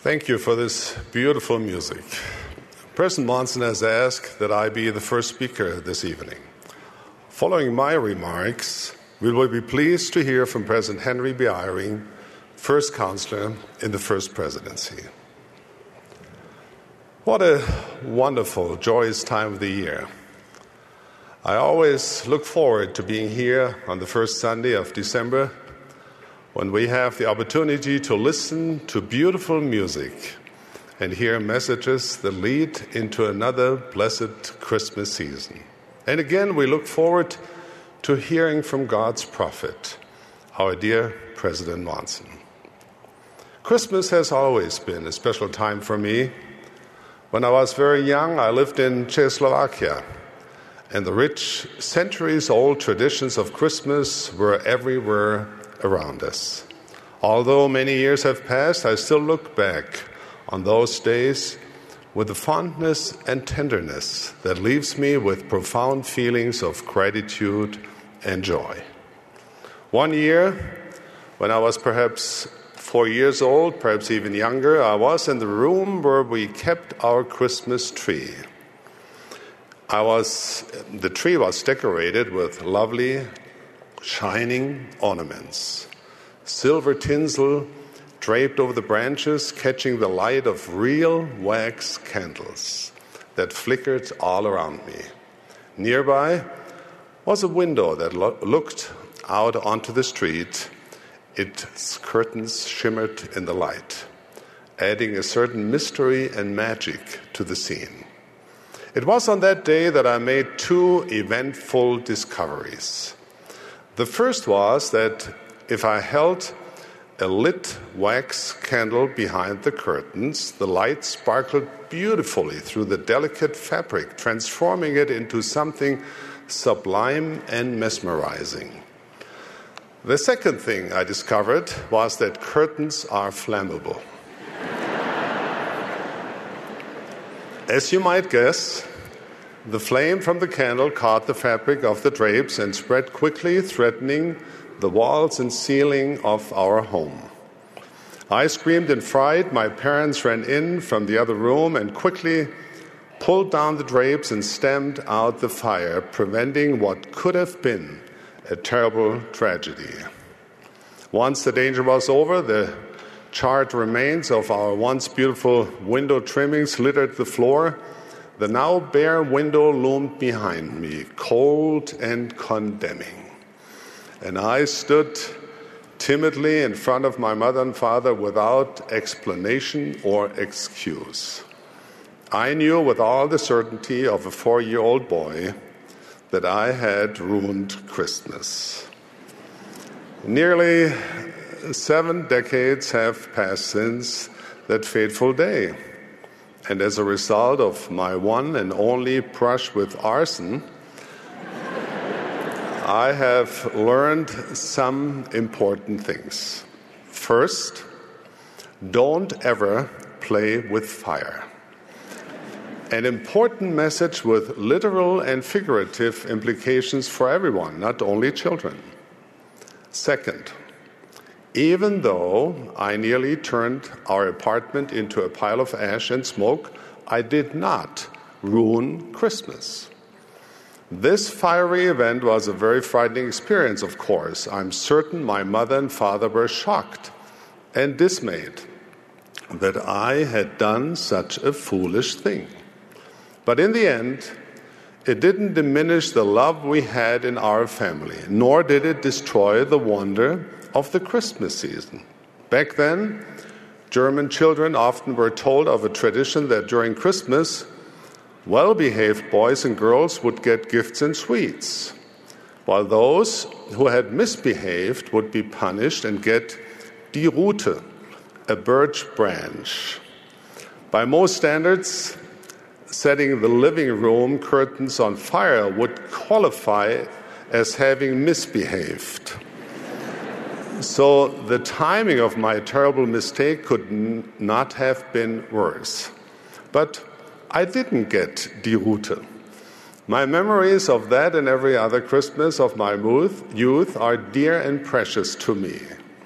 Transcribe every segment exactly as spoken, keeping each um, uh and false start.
Thank you for this beautiful music. President Monson has asked that I be the first speaker this evening. Following my remarks, we will be pleased to hear from President Henry B. Eyring, first counselor in the first presidency. What a wonderful, joyous time of the year. I always look forward to being here on the first Sunday of December when we have the opportunity to listen to beautiful music and hear messages that lead into another blessed Christmas season. And again, we look forward to hearing from God's prophet, our dear President Monson. Christmas has always been a special time for me. When I was very young, I lived in Czechoslovakia, and the rich, centuries-old traditions of Christmas were everywhere around us. Although many years have passed, I still look back on those days with a fondness and tenderness that leaves me with profound feelings of gratitude and joy. One year, when I was perhaps four years old, perhaps even younger, I was in the room where we kept our Christmas tree. I was, the tree was decorated with lovely, shining ornaments, silver tinsel draped over the branches, catching the light of real wax candles that flickered all around me. Nearby was a window that lo- looked out onto the street. Its curtains shimmered in the light, adding a certain mystery and magic to the scene. It was on that day that I made two eventful discoveries. The first was that if I held a lit wax candle behind the curtains, the light sparkled beautifully through the delicate fabric, transforming it into something sublime and mesmerizing. The second thing I discovered was that curtains are flammable. As you might guess, the flame from the candle caught the fabric of the drapes and spread quickly, threatening the walls and ceiling of our home. I screamed in fright. My parents ran in from the other room and quickly pulled down the drapes and stamped out the fire, preventing what could have been a terrible tragedy. Once the danger was over, the charred remains of our once beautiful window trimmings littered the floor. The now bare window loomed behind me, cold and condemning. And I stood timidly in front of my mother and father without explanation or excuse. I knew with all the certainty of a four-year-old boy that I had ruined Christmas. Nearly seven decades have passed since that fateful day. And as a result of my one and only brush with arson, I have learned some important things. First, don't ever play with fire. An important message with literal and figurative implications for everyone, not only children. Second, even though I nearly turned our apartment into a pile of ash and smoke, I did not ruin Christmas. This fiery event was a very frightening experience, of course. I'm certain my mother and father were shocked and dismayed that I had done such a foolish thing. But in the end, it didn't diminish the love we had in our family, nor did it destroy the wonder of the Christmas season. Back then, German children often were told of a tradition that during Christmas, well-behaved boys and girls would get gifts and sweets, while those who had misbehaved would be punished and get die Rute, a birch branch. By most standards, setting the living room curtains on fire would qualify as having misbehaved. So the timing of my terrible mistake could n- not have been worse. But I didn't get die Rute. My memories of that and every other Christmas of my youth are dear and precious to me.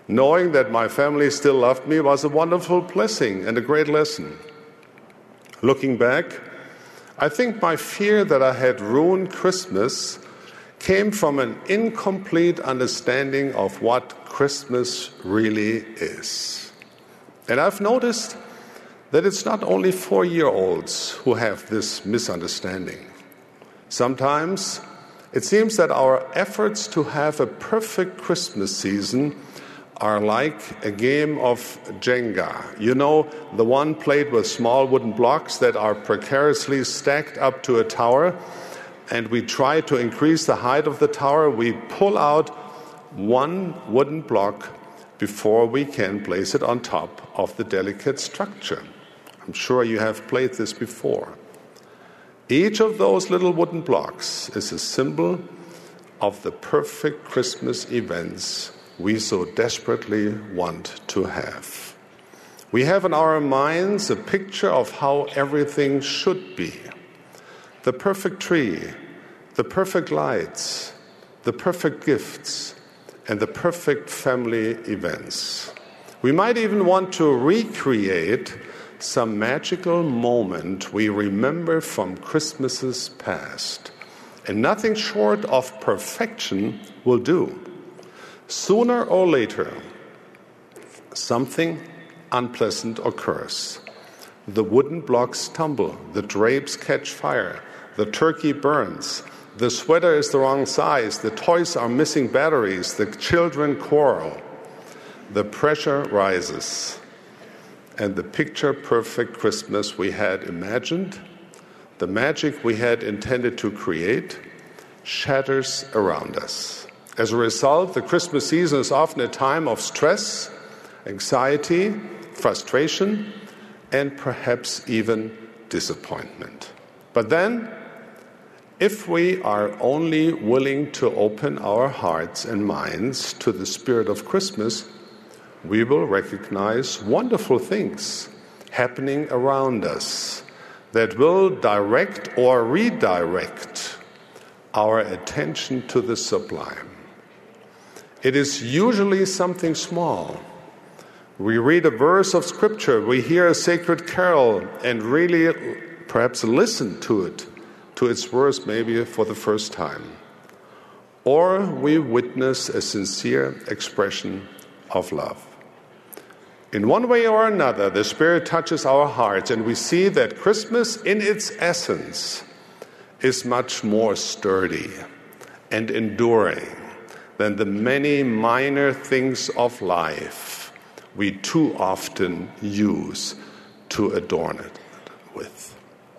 Knowing that my family still loved me was a wonderful blessing and a great lesson. Looking back, I think my fear that I had ruined Christmas came from an incomplete understanding of what Christmas really is. And I've noticed that it's not only four-year-olds who have this misunderstanding. Sometimes it seems that our efforts to have a perfect Christmas season are like a game of Jenga. You know, the one played with small wooden blocks that are precariously stacked up to a tower, and we try to increase the height of the tower. We pull out one wooden block before we can place it on top of the delicate structure. I'm sure you have played this before. Each of those little wooden blocks is a symbol of the perfect Christmas events we so desperately want to have. We have in our minds a picture of how everything should be. The perfect tree, the perfect lights, the perfect gifts, and the perfect family events. We might even want to recreate some magical moment we remember from Christmases past. And nothing short of perfection will do. Sooner or later, something unpleasant occurs. The wooden blocks tumble, the drapes catch fire, the turkey burns, the sweater is the wrong size, the toys are missing batteries, the children quarrel. The pressure rises, and the picture-perfect Christmas we had imagined, the magic we had intended to create, shatters around us. As a result, the Christmas season is often a time of stress, anxiety, frustration, and perhaps even disappointment. But then, if we are only willing to open our hearts and minds to the spirit of Christmas, we will recognize wonderful things happening around us that will direct or redirect our attention to the sublime. It is usually something small. We read a verse of Scripture, we hear a sacred carol, and really perhaps listen to it, to its verse maybe for the first time. Or we witness a sincere expression of love. In one way or another, the Spirit touches our hearts, and we see that Christmas, in its essence, is much more sturdy and enduring than the many minor things of life we too often use to adorn it with.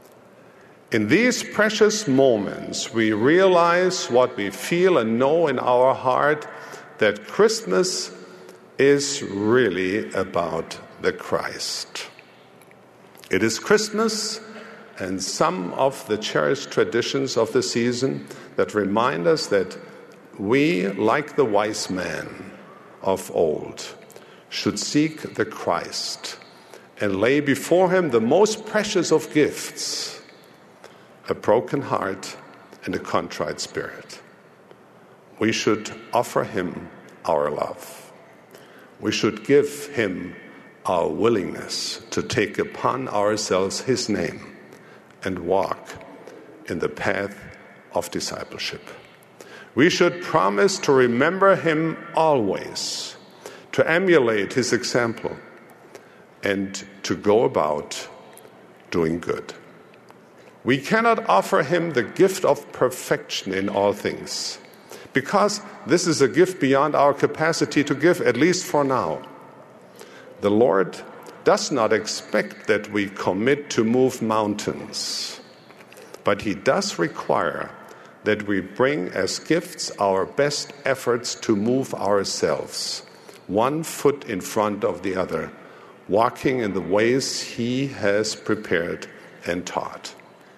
In these precious moments, we realize what we feel and know in our heart, that Christmas is really about the Christ. It is Christmas and some of the cherished traditions of the season that remind us that we, like the wise man of old, should seek the Christ and lay before him the most precious of gifts, a broken heart and a contrite spirit. We should offer him our love. We should give him our willingness to take upon ourselves his name and walk in the path of discipleship. We should promise to remember him always, to emulate his example, and to go about doing good. We cannot offer him the gift of perfection in all things, because this is a gift beyond our capacity to give, at least for now. The Lord does not expect that we commit to move mountains, but he does require that we bring as gifts our best efforts to move ourselves, one foot in front of the other, walking in the ways he has prepared and taught.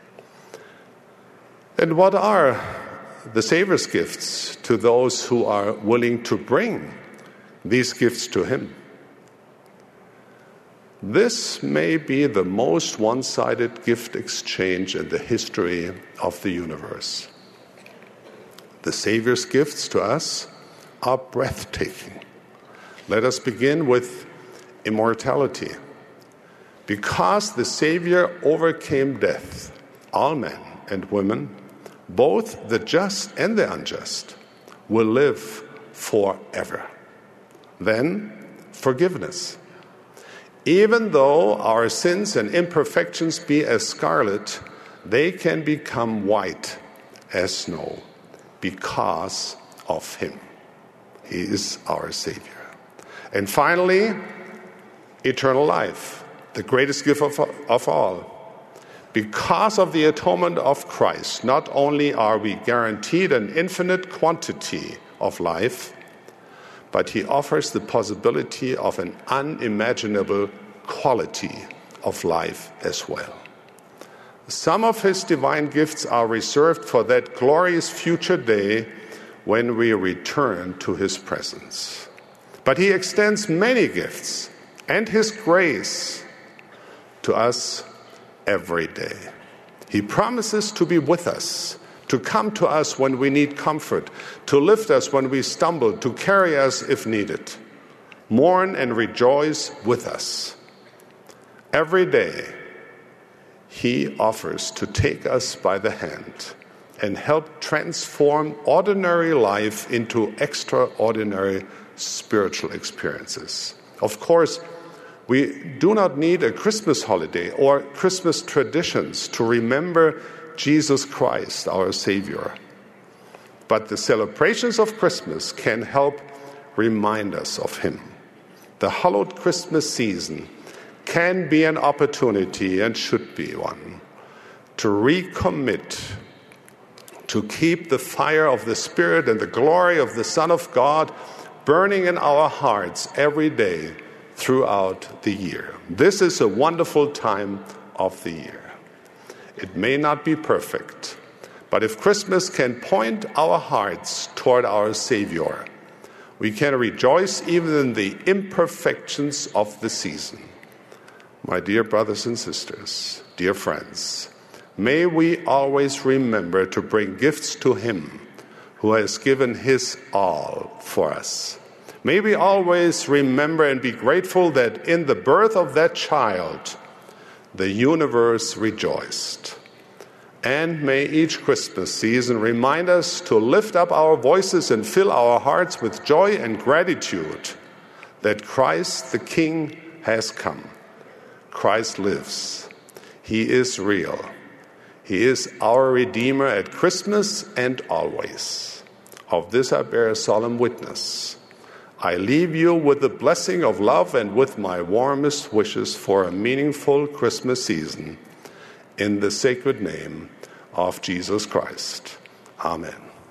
And what are the Savior's gifts to those who are willing to bring these gifts to him? This may be the most one-sided gift exchange in the history of the universe. The Savior's gifts to us are breathtaking. Let us begin with immortality. Because the Savior overcame death, all men and women, both the just and the unjust, will live forever. Then, forgiveness. Even though our sins and imperfections be as scarlet, they can become white as snow because of him. He is our Savior. And finally, eternal life, the greatest gift of, of all. Because of the atonement of Christ, not only are we guaranteed an infinite quantity of life, but he offers the possibility of an unimaginable quality of life as well. Some of his divine gifts are reserved for that glorious future day when we return to his presence. But he extends many gifts and his grace to us every day. He promises to be with us, to come to us when we need comfort, to lift us when we stumble, to carry us if needed. Mourn and rejoice with us. Every day, he offers to take us by the hand and help transform ordinary life into extraordinary spiritual experiences. Of course, we do not need a Christmas holiday or Christmas traditions to remember Jesus Christ, our Savior. But the celebrations of Christmas can help remind us of him. The hallowed Christmas season can be an opportunity, and should be one, to recommit, to keep the fire of the Spirit and the glory of the Son of God burning in our hearts every day throughout the year. This is a wonderful time of the year. It may not be perfect, but if Christmas can point our hearts toward our Savior, we can rejoice even in the imperfections of the season. My dear brothers and sisters, dear friends, may we always remember to bring gifts to him who has given his all for us. May we always remember and be grateful that in the birth of that child, the universe rejoiced. And may each Christmas season remind us to lift up our voices and fill our hearts with joy and gratitude that Christ the King has come. Christ lives. He is real. He is our Redeemer at Christmas and always. Of this I bear a solemn witness. I leave you with the blessing of love and with my warmest wishes for a meaningful Christmas season. In the sacred name of Jesus Christ. Amen.